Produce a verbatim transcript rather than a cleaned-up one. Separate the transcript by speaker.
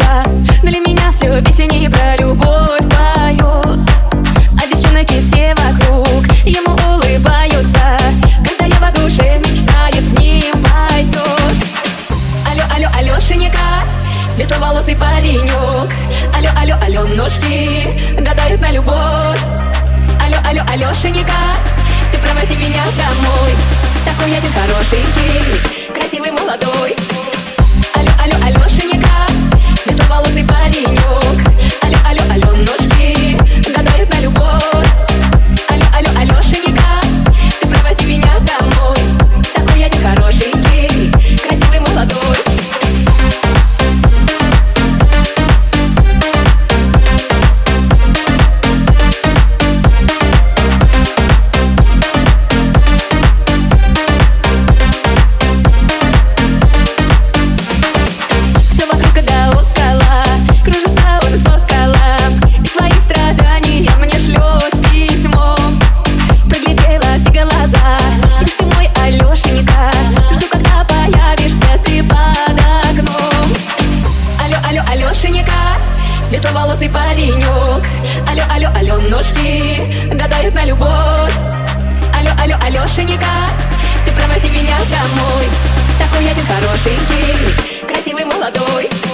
Speaker 1: улыбается. Для меня все песни про любовь поет, а девчонки все вокруг ему улыбаются, когда я по душе мечтает с ним пойдет. Алло, алло, Алешенька, светловолосый паренек. Алло, алло, Аленушки гадают на любовь. Алло, алло, Алешенька, ты проводи меня домой. Такой один хорошенький, красивый, молодой. Алло, алло, Алешенька, светловолосый паренек. Алло, алло, Аленушки гадают на любовь. Алло, алло, Алешенька, ты проводи меня домой. Такой один хорошенький, красивый, молодой. Светловолосый паренек. Алло, алло, Аленушки гадают на любовь. Алло, алло, Алешенька, ты проводи меня домой. Такой один хорошенький, красивый, молодой.